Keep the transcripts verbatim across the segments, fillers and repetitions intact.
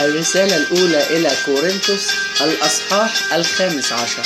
الرسالة الأولى إلى كورنثوس الأصحاح الخامس عشر.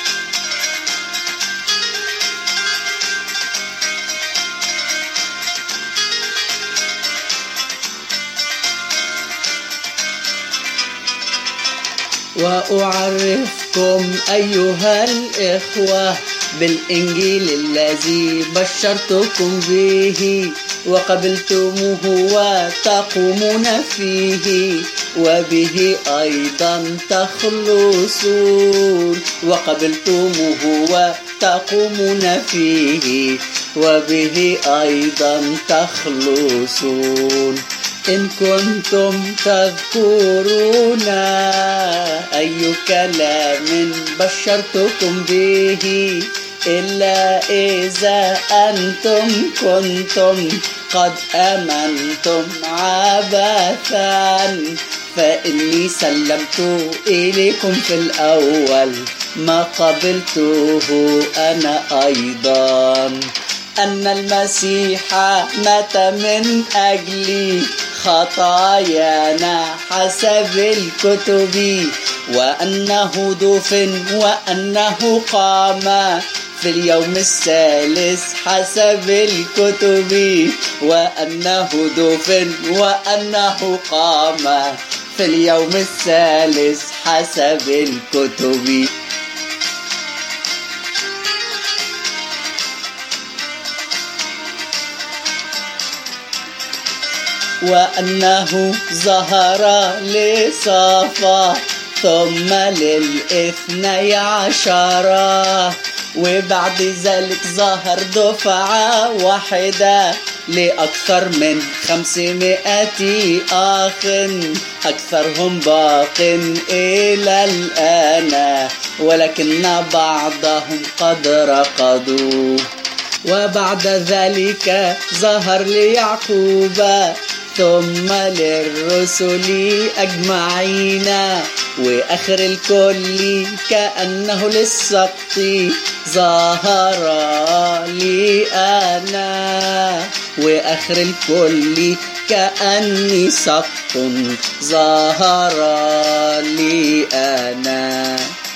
وأعرفكم أيها الإخوة بالإنجيل الذي بشرتكم به وقبلتموه وتقومون فيه وبه أيضا تخلصون. وقبلتموه وتقومون فيه وبه أيضا تخلصون. إن كنتم تذكرون أي كلام بشرتكم به إلا إذا أنتم كنتم قد آمنتم عبثا، فإني سلمت إليكم في الأول ما قبلته أنا أيضا، أن المسيح مات من أجلي خطايانا حسب الكتب، وأنه دفن وأنه قام في اليوم الثالث حسب الكتب، وأنه دفن وأنه قام في اليوم الثالث حسب الكتب. وأنه ظهر لصفا ثم للإثني عشر، وبعد ذلك ظهر دفعة واحدة لأكثر من خمسمائة أخ، أكثرهم باق إلى الآن، ولكن بعضهم قد رقدوا. وبعد ذلك ظهر ليعقوب ثم للرسل أجمعين، وآخر الكل كأنه للسقط ظهر لي أنا، وآخر الكل كأني سقط ظهر لي أنا،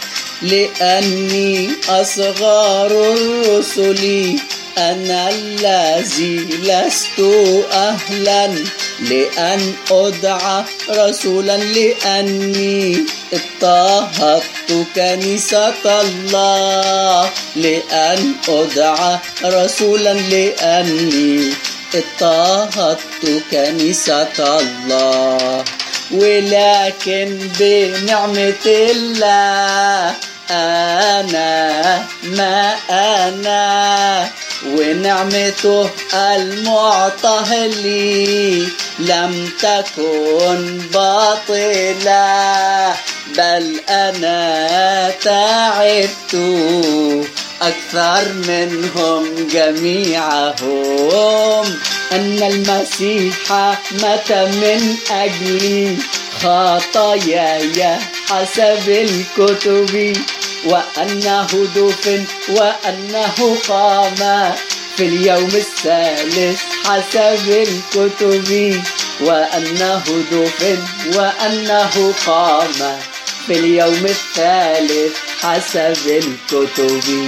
لأني أصغر الرسل أنا الذي لست أهلا لأن أدعى رسولا، لأني اضطهدت كنيسة الله، لأن أدعى رسولا لأني اضطهدت كنيسة الله. ولكن بنعمة الله أنا ما أنا، ونعمته المعطاة لي لم تكن باطلة، بل أنا تعبت أكثر منهم جميعهم، أن المسيح مات من أجلي خطاياي حسب الكتب، وأنه دفن وأنه قام في اليوم الثالث حسب الكتب، وأنه دفن وأنه قام في اليوم الثالث حسب الكتب.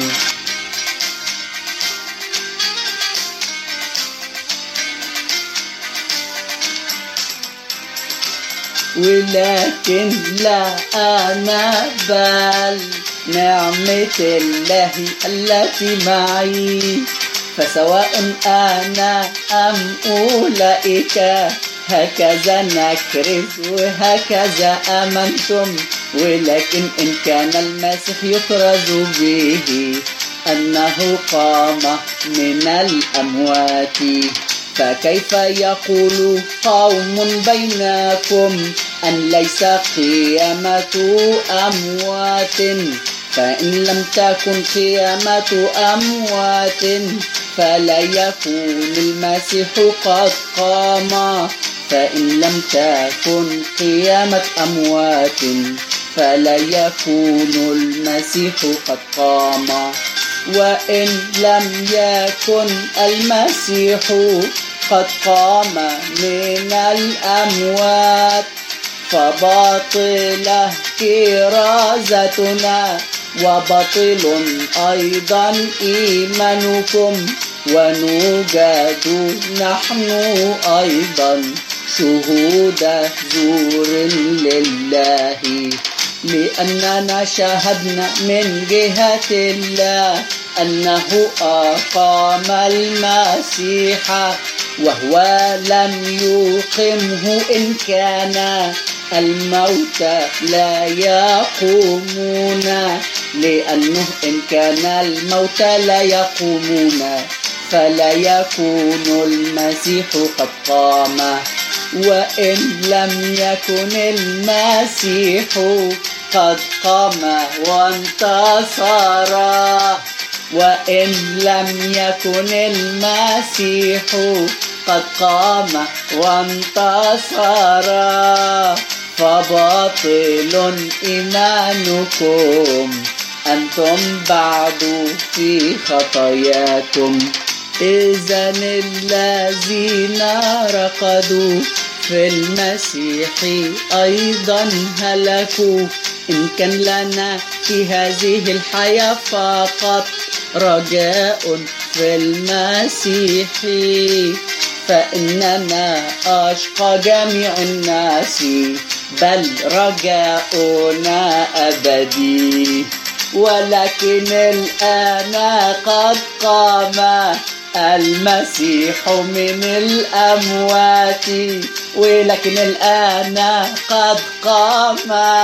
ولكن لا أنا بل نعمة الله التي معي، فسواء أنا أم أولئك هكذا نكرز وهكذا آمنتم. ولكن إن كان المسيح يكرز به أنه قام من الأموات، فكيف يقول قوم بينكم أن ليس قيامة أموات؟ فإن لم تكن قيامة أموات فلا يكون المسيح قد قام، فإن لم تكن قيامة أموات فلا يكون المسيح قد قام. وإن لم يكن المسيح قد قام من الأموات فباطلة كرازتنا وباطل أيضا إيمانكم، ونوجد نحن أيضا شهود زور لله، لأننا شهدنا من جهة الله أنه أقام المسيح وهو لم يقمه، إن كان الموتى لا يقومون، لأنه إن كان الموتى لا يقومون فلا يكون المسيح قد قام. وإن لم يكن المسيح قد قام وانتصر، وإن لم يكن المسيح قد قام وانتصر، فباطل إيمانكم، أنتم بعد في خطاياكم. إذن الذين رقدوا في المسيح أيضا هلكوا. إن كان لنا في هذه الحياة فقط رجاء في المسيح، فإننا أشقى جميع الناس، بل رجاؤنا أبدي. ولكن الآن قد قام المسيح من الأموات، ولكن الآن قد قام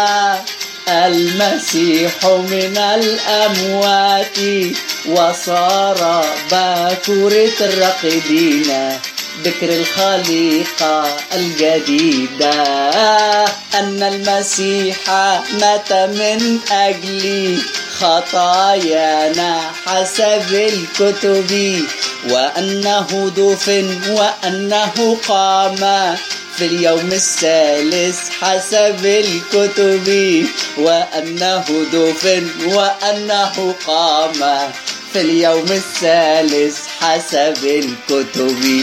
المسيح من الأموات، وصار باكورة الراقدين، ذكر الخليقة الجديدة. أن المسيح مات من أجل خطايانا حسب الكتب، وأنه دفن وأنه قام في اليوم الثالث حسب الكتب، وأنه دفن وأنه قام في اليوم الثالث حسب الكتب.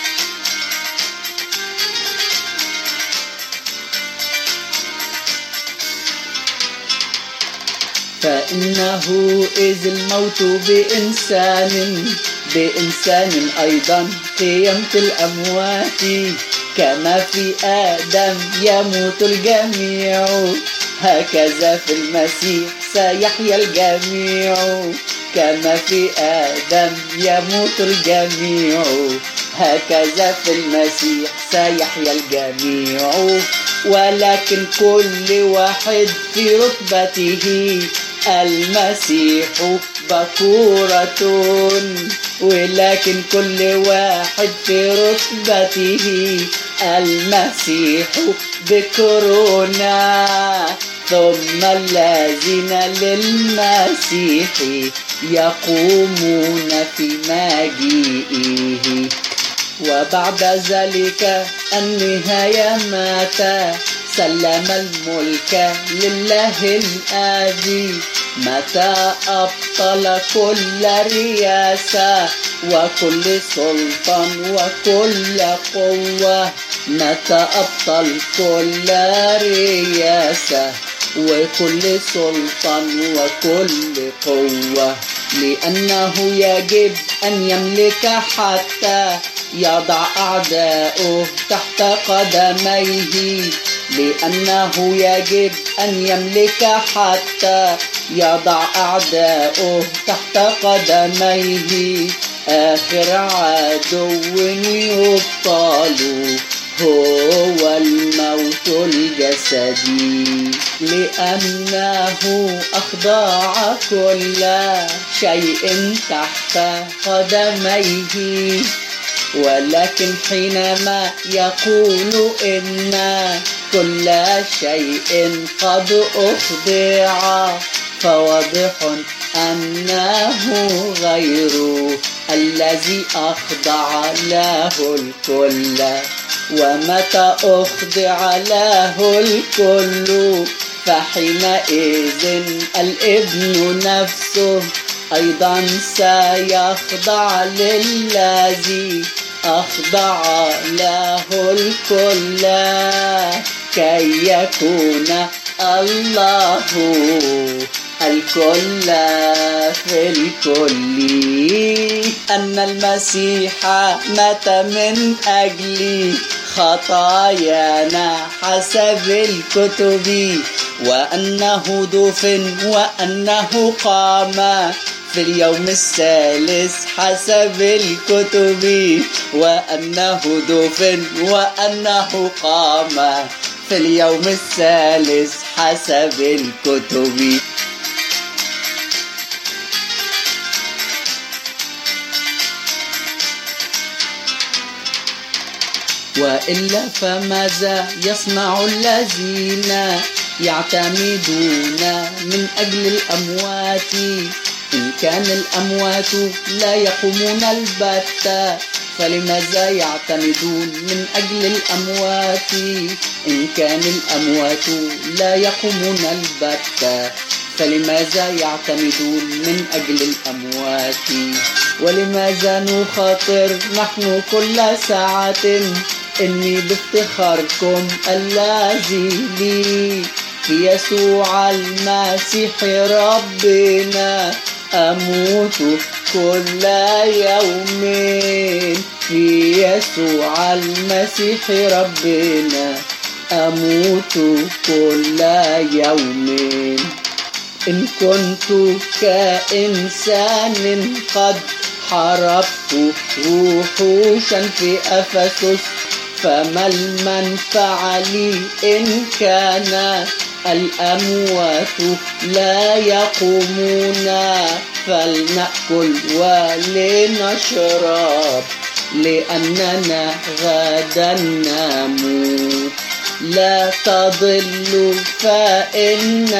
فإنه إذ الموت بإنسان بإنسان أيضا قيامة الأموات، كما في آدم يموت الجميع هكذا في المسيح سيحيا الجميع. كما في آدم يموت الجميع هكذا في المسيح سيحيا الجميع. ولكن كل واحد في رتبته، المسيح بكورة، ولكن كل واحد في رتبته، المسيح بكورونا. ثم الذين للمسيح يقومون في مجيئه. وبعد ذلك النهاية مات، سلم الملك لله الآب، متى أبطل كل رياسة وكل سلطان وكل قوة، متى أبطل كل رياسة وكل سلطان وكل قوة، لأنه يجب أن يملك حتى يضع أعداؤه تحت قدميه، لأنه يجب أن يملك حتى يضع أعداؤه تحت قدميه. آخر عدو يبطل هو الموت الجسدي، لأنه أخضع كل شيء تحت قدميه. ولكن حينما يقول إن كل شيء قد أخضع، فواضح أنه غير الذي أخضع له الكل. ومتى أخضع له الكل، فحينئذ الابن نفسه أيضا سيخضع للذي أخضع له الكل. كي يكون الله الكل في الكل، أن المسيح مات من أجلي خطايانا حسب الكتب، وأنه دفن وأنه قام في اليوم الثالث حسب الكتب، وأنه دفن وأنه قام في اليوم الثالث حسب الكتب. وإلا فماذا يصنع الذين يعتمدون من أجل الأموات؟ إن كان الأموات لا يقومون البتة، فلماذا يعتمدون من أجل الأموات؟ إن كان الأموات لا يقومون البتة، فلماذا يعتمدون من أجل الأموات؟ ولماذا نخاطر نحن كل ساعة إني بافتخاركم الذي لي في يسوع المسيح ربنا أموت كل يوم، في يسوع المسيح ربنا أموت كل يوم. إن كنت كإنسان قد حربت وحوشا في أفسس، فما المنفعة لي إن كان الأموات لا يقومون؟ فلنأكل ولنشرب لأننا غدا نموت. لا تضل فإن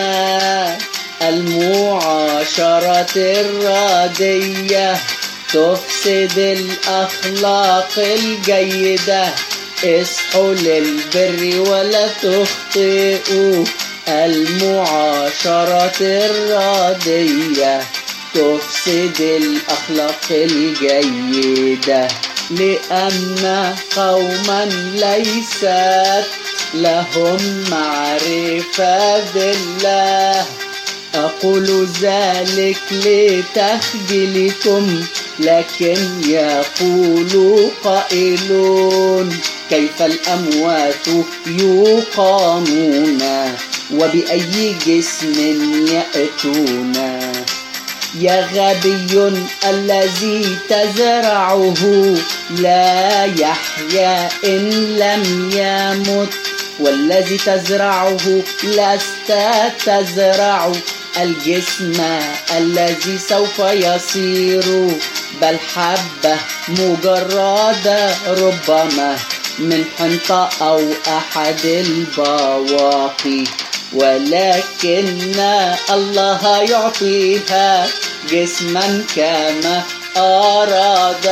المعاشرة الردية تفسد الأخلاق الجيدة. اصحوا للبر ولا تخطئوا، المعاشرة الردية تفسد الأخلاق الجيدة. لأن قوما ليست لهم معرفة بالله، أقول ذلك لتخجلكم، لكن يقول قائلون كيف الأموات يقامون وبأي جسم يأتون؟ يا غبي الذي تزرعه لا يحيا إن لم يمت، والذي تزرعه لست تزرع الجسم الذي سوف يصير، بل حبة مجردة ربما من حنطة أو أحد البواقي، ولكن الله يعطيها جسما كما أراد،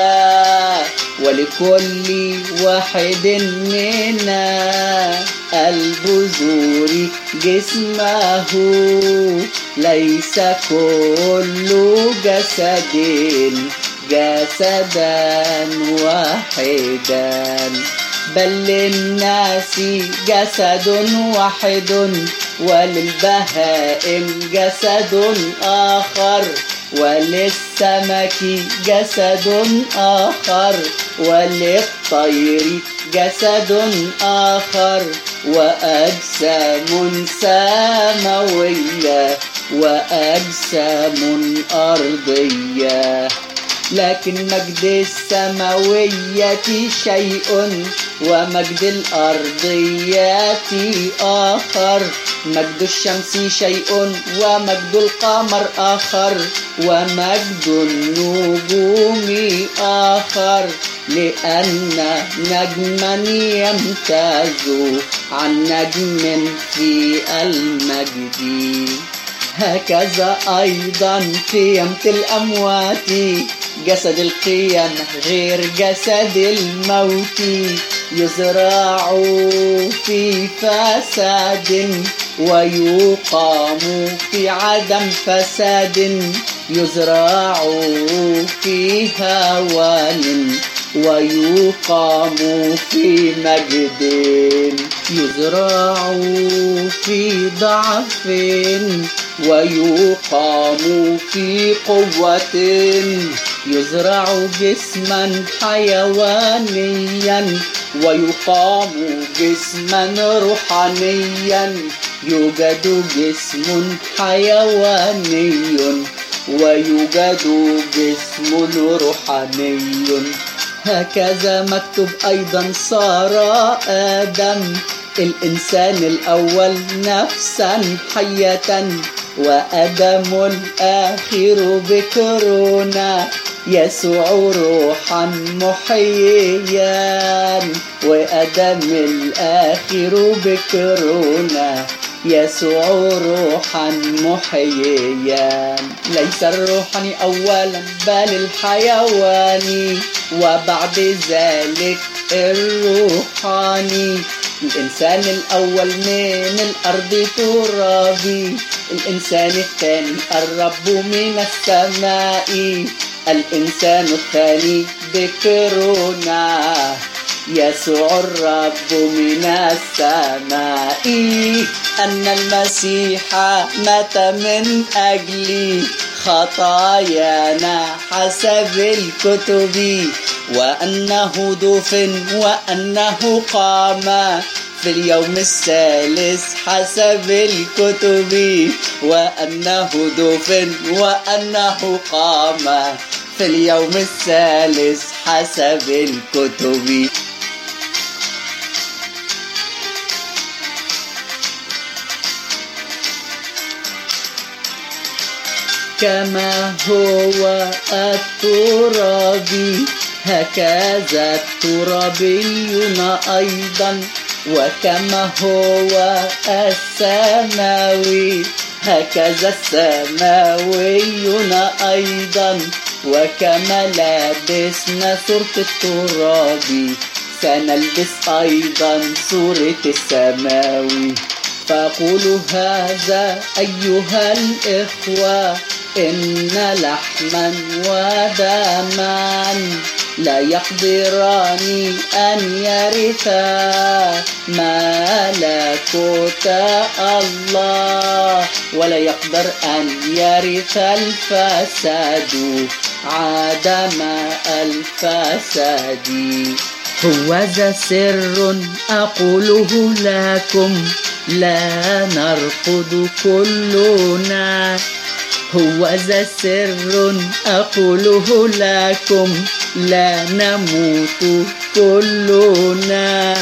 ولكل واحد من البذور جسمه. ليس كل جسد جسدا واحدا، بل للناس جسد واحد، وللبهائم جسد آخر، وللسمك جسد آخر، وللطير جسد آخر، وأجسام سماوية وأجسام أرضية. لكن مجد السماوية شيء ومجد الأرضيات آخر، مجد الشمس شيء ومجد القمر آخر، ومجد النجوم آخر، لأن نجما يمتاز عن نجم في المجد. هكذا أيضا قيامة الأموات، جسد القيامة غير جسد الموت، يزرع في فساد ويقام في عدم فساد، يزرع في هوان ويقام في مجد، يزرع في ضعف ويقام في قوة، يزرع جسما حيوانيا ويقام جسما روحانيا، يوجد جسم حيواني ويوجد جسم روحاني. هكذا مكتوب أيضا صار آدم الإنسان الأول نفسا حية، وآدم الآخر بكرنا يسوع روحا محييا، وآدم الآخر بكرنا يسوع روحا محييا. ليس الروحاني أولا بل الحيواني، وبعد ذلك الروحاني. الإنسان الأول من الأرض ترابي، الإنسان الثاني الرب من السماء، الإنسان الثاني بكرنا يسوع الرب من السماء. أن المسيح مات من أجلي خطايانا حسب الكتب، وأنه دفن وأنه قام في اليوم الثالث حسب الكتب، وأنه دفن وأنه قام في اليوم الثالث حسب الكتب. كما هو الترابي هكذا الترابيون أيضا، وكما هو السماوي هكذا السماويون أيضا، وكما لبسنا صورة التراب سنلبس أيضا صورة السماوي. فقولوا هذا أيها الإخوة، إن لحما ودما لا يقدران أن يرثا ملكوت الله، ولا يقدر أن يرث الفساد عدم الفساد. هو ذا سر أقوله لكم لا نرقد كلنا، هو ذا سر أقوله لكم لا نموت كلنا،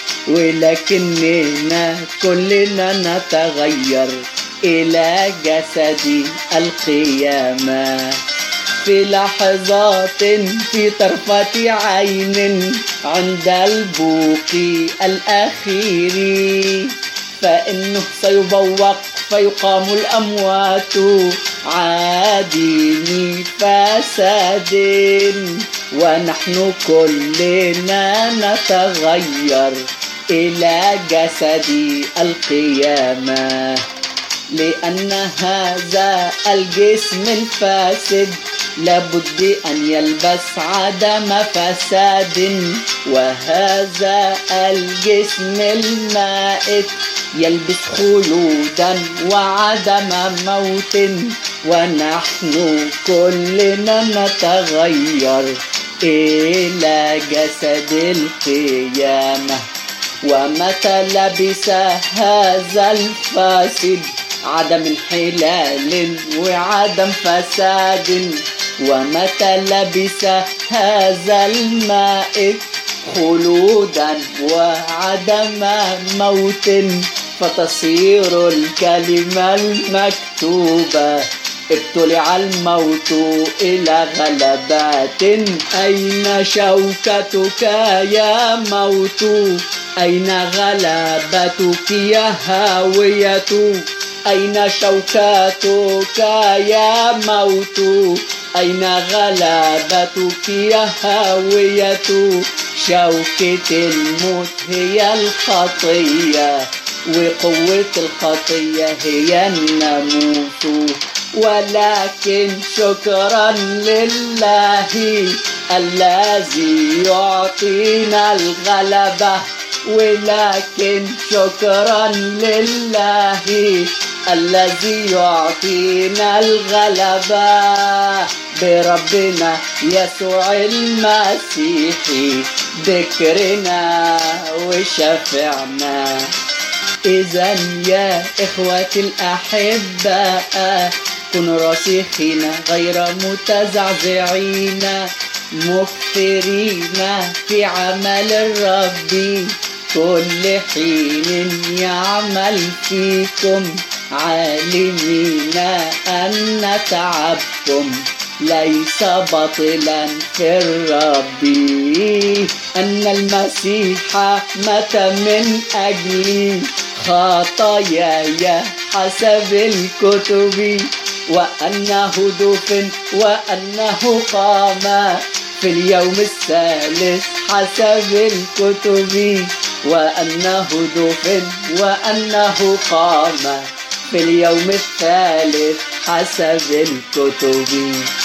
ولكننا كلنا نتغير إلى جسد القيامة في لحظات في طرفة عين عند البوق الأخير، فإنه سيبوق فيقام الأموات عادين فساد، ونحن كلنا نتغير إلى جسد القيامة، لأن هذا الجسم الفاسد لابد أن يلبس عدم فساد، وهذا الجسم المائت يلبس خلودا وعدم موت، ونحن كلنا نتغير إلى جسد القيامة. ومتى لبس هذا الفاسد عدم انحلال وعدم فساد، ومتى لبس هذا المائت خلودا وعدم موت، فتصير الكلمة المكتوبة ابتلع الموت إلى غلبات. أين شوكتك يا موت؟ أين غلبتك يا هاوية؟ أين شوكتك يا موت؟ أين غلبتك يا هاوية؟ شوكة الموت هي الخطية، وقوة الخطية هي الناموس، ولكن شكرا لله الذي يعطينا الغلبة، ولكن شكرا لله الذي يعطينا الغلبة بربنا يسوع المسيح ذكرنا وشفعنا. إذا يا إخوتي الأحباء كونوا راسخين غير متزعزعين، مكثرين في عمل الرب، كل حين يعمل فيكم، عالمين أن تعبكم ليس باطلا في الرب، أن المسيح مات من أجلي خطاياي حسب الكتب، وأنه دفن وأنه قام في اليوم الثالث حسب الكتب، وأنه دفن وأنه قام في اليوم الثالث حسب الكتب.